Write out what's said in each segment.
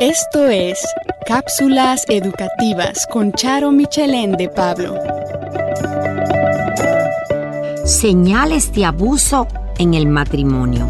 Esto es Cápsulas Educativas con Charo Michelén de Pablo. Señales de abuso en el matrimonio.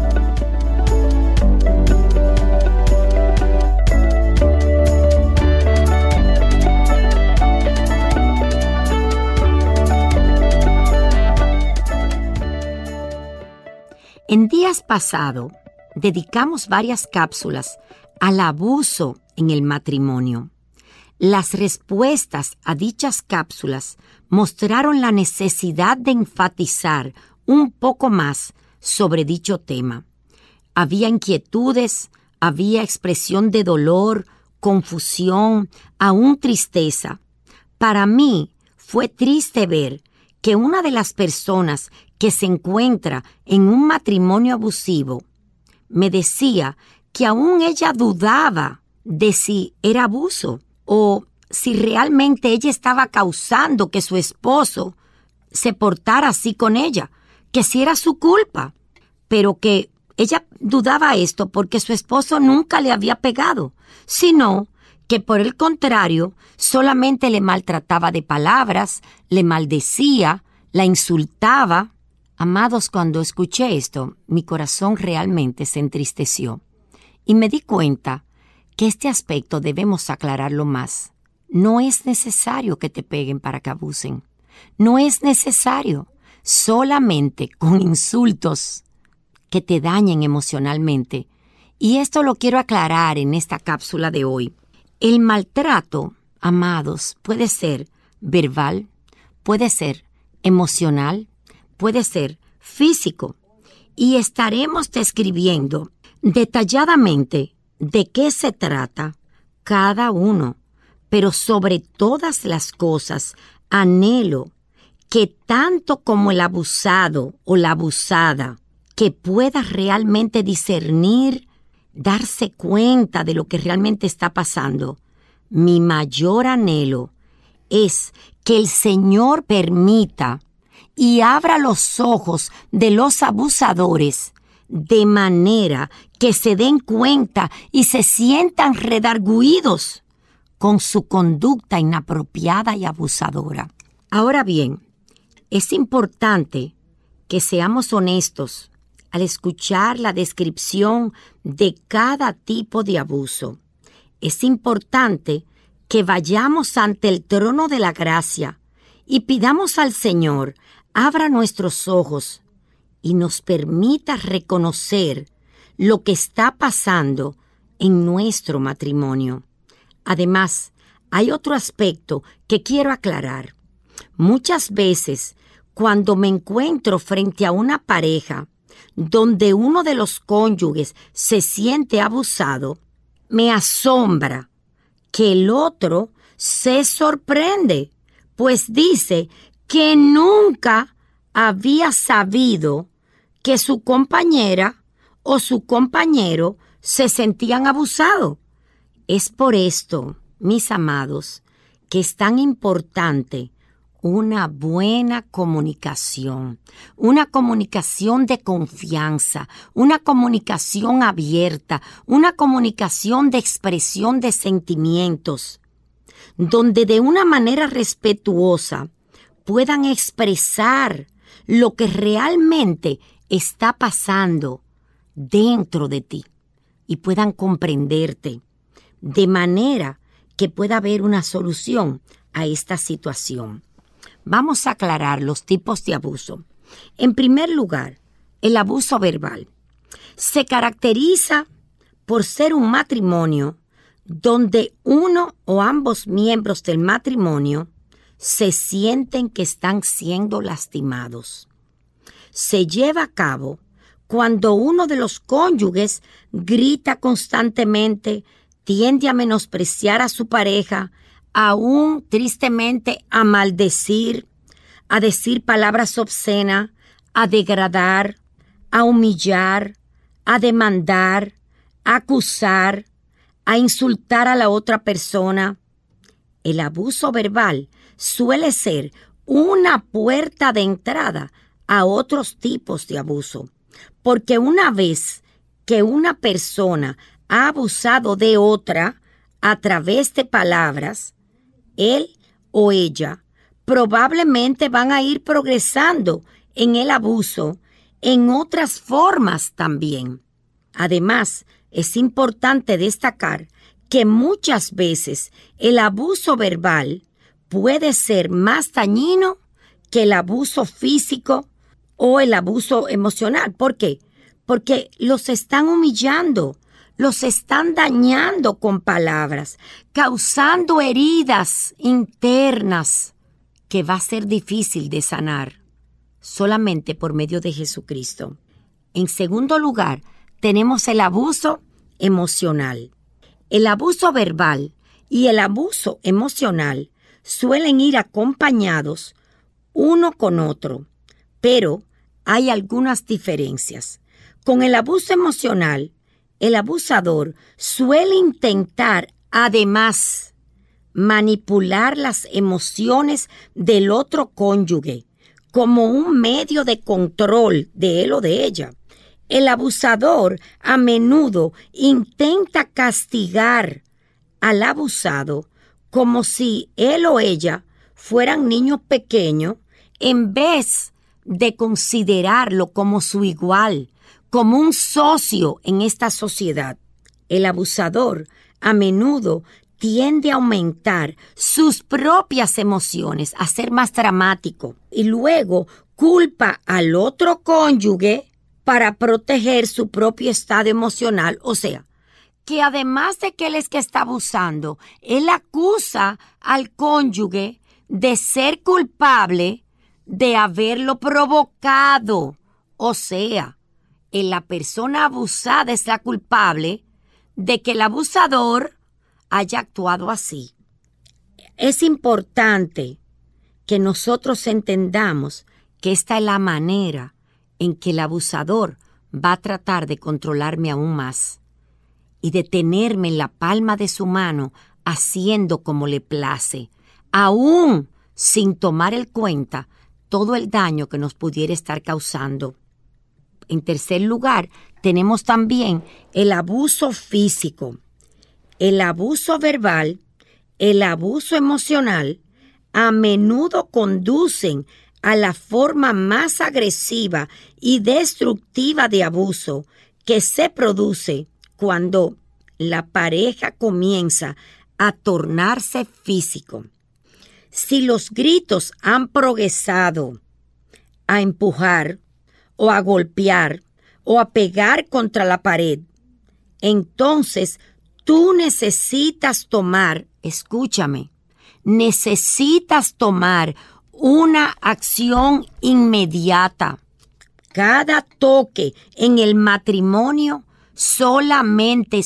En días pasados, dedicamos varias cápsulas al abuso en el matrimonio. Las respuestas a dichas cápsulas mostraron la necesidad de enfatizar un poco más sobre dicho tema. Había inquietudes, había expresión de dolor, confusión, aún tristeza. Para mí fue triste ver que una de las personas que se encuentra en un matrimonio abusivo me decía que aún ella dudaba de si era abuso o si realmente ella estaba causando que su esposo se portara así con ella, que si era su culpa, pero que ella dudaba esto porque su esposo nunca le había pegado, sino que por el contrario solamente le maltrataba de palabras, le maldecía, la insultaba. Amados, cuando escuché esto, mi corazón realmente se entristeció y me di cuenta que este aspecto debemos aclararlo más. No es necesario que te peguen para que abusen. No es necesario, solamente con insultos que te dañen emocionalmente. Y esto lo quiero aclarar en esta cápsula de hoy. El maltrato, amados, puede ser verbal, puede ser emocional, puede ser físico. Y estaremos describiendo detalladamente de qué se trata cada uno. Pero sobre todas las cosas, anhelo que tanto como el abusado o la abusada, que pueda realmente discernir, darse cuenta de lo que realmente está pasando. Mi mayor anhelo es que el Señor permita y abra los ojos de los abusadores de manera que se den cuenta y se sientan redargüidos con su conducta inapropiada y abusadora. Ahora bien, es importante que seamos honestos al escuchar la descripción de cada tipo de abuso. Es importante que vayamos ante el trono de la gracia y pidamos al Señor abra nuestros ojos y nos permita reconocer lo que está pasando en nuestro matrimonio. Además, hay otro aspecto que quiero aclarar. Muchas veces, cuando me encuentro frente a una pareja donde uno de los cónyuges se siente abusado, me asombra que el otro se sorprende, pues dice que nunca había sabido que su compañera o su compañero se sentían abusados. Es por esto, mis amados, que es tan importante una buena comunicación, una comunicación de confianza, una comunicación abierta, una comunicación de expresión de sentimientos, donde de una manera respetuosa puedan expresar lo que realmente está pasando dentro de ti y puedan comprenderte, de manera que pueda haber una solución a esta situación. Vamos a aclarar los tipos de abuso. En primer lugar, el abuso verbal. Se caracteriza por ser un matrimonio donde uno o ambos miembros del matrimonio se sienten que están siendo lastimados. Se lleva a cabo cuando uno de los cónyuges grita constantemente, tiende a menospreciar a su pareja, aún tristemente a maldecir, a decir palabras obscenas, a degradar, a humillar, a demandar, a acusar, a insultar a la otra persona. El abuso verbal suele ser una puerta de entrada a otros tipos de abuso, porque una vez que una persona ha abusado de otra, a través de palabras, él o ella probablemente van a ir progresando en el abuso en otras formas también. Además, es importante destacar que muchas veces el abuso verbal puede ser más dañino que el abuso físico o el abuso emocional. ¿Por qué? Porque los están humillando, los están dañando con palabras, causando heridas internas que va a ser difícil de sanar solamente por medio de Jesucristo. En segundo lugar, tenemos el abuso emocional. El abuso verbal y el abuso emocional suelen ir acompañados uno con otro, pero hay algunas diferencias. Con el abuso emocional, el abusador suele intentar, además, manipular las emociones del otro cónyuge como un medio de control de él o de ella. El abusador a menudo intenta castigar al abusado como si él o ella fueran niños pequeños en vez de considerarlo como su igual, como un socio en esta sociedad. El abusador a menudo tiende a aumentar sus propias emociones, a ser más dramático y luego culpa al otro cónyuge para proteger su propio estado emocional. O sea, que además de que él es que está abusando, él acusa al cónyuge de ser culpable de haberlo provocado. O sea, la persona abusada es la culpable de que el abusador haya actuado así. Es importante que nosotros entendamos que esta es la manera en que el abusador va a tratar de controlarme aún más y de tenerme en la palma de su mano haciendo como le place, aún sin tomar en cuenta todo el daño que nos pudiera estar causando. En tercer lugar, tenemos también el abuso físico. El abuso verbal, el abuso emocional, a menudo conducen a la forma más agresiva y destructiva de abuso que se produce cuando la pareja comienza a tornarse físico. Si los gritos han progresado a empujar o a golpear o a pegar contra la pared, entonces tú necesitas tomar, escúchame, necesitas tomar una acción inmediata. Cada toque en el matrimonio solamente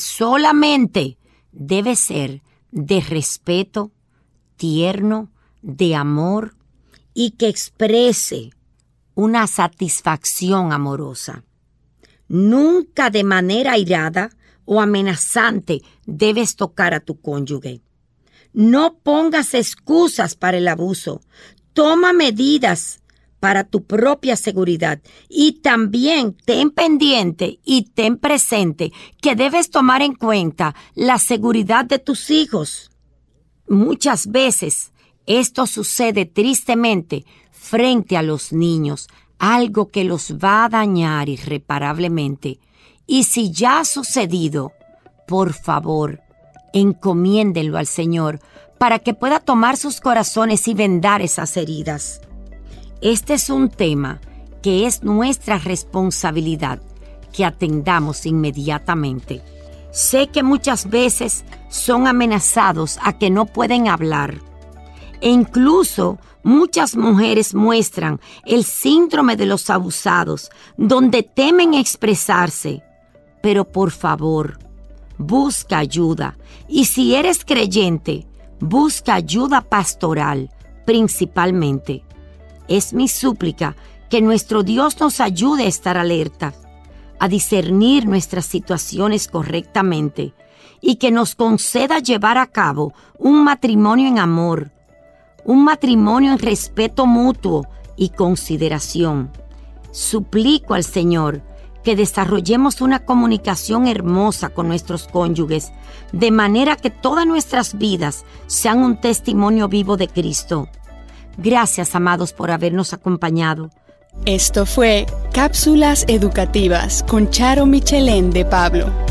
debe ser de respeto, tierno, de amor y que exprese una satisfacción amorosa. Nunca de manera airada o amenazante debes tocar a tu cónyuge. No pongas excusas para el abuso. Toma medidas para tu propia seguridad y también ten pendiente y ten presente que debes tomar en cuenta la seguridad de tus hijos. Muchas veces esto sucede tristemente frente a los niños, algo que los va a dañar irreparablemente. Y si ya ha sucedido, por favor, encomiéndenlo al Señor para que pueda tomar sus corazones y vendar esas heridas. Este es un tema que es nuestra responsabilidad que atendamos inmediatamente. Sé que muchas veces son amenazados a que no pueden hablar. E incluso muchas mujeres muestran el síndrome de los abusados, donde temen expresarse. Pero por favor, busca ayuda. Y si eres creyente, busca ayuda pastoral, principalmente. Es mi súplica que nuestro Dios nos ayude a estar alerta, a discernir nuestras situaciones correctamente y que nos conceda llevar a cabo un matrimonio en amor, un matrimonio en respeto mutuo y consideración. Suplico al Señor que desarrollemos una comunicación hermosa con nuestros cónyuges, de manera que todas nuestras vidas sean un testimonio vivo de Cristo. Gracias, amados, por habernos acompañado. Esto fue Cápsulas Educativas con Charo Michelén de Pablo.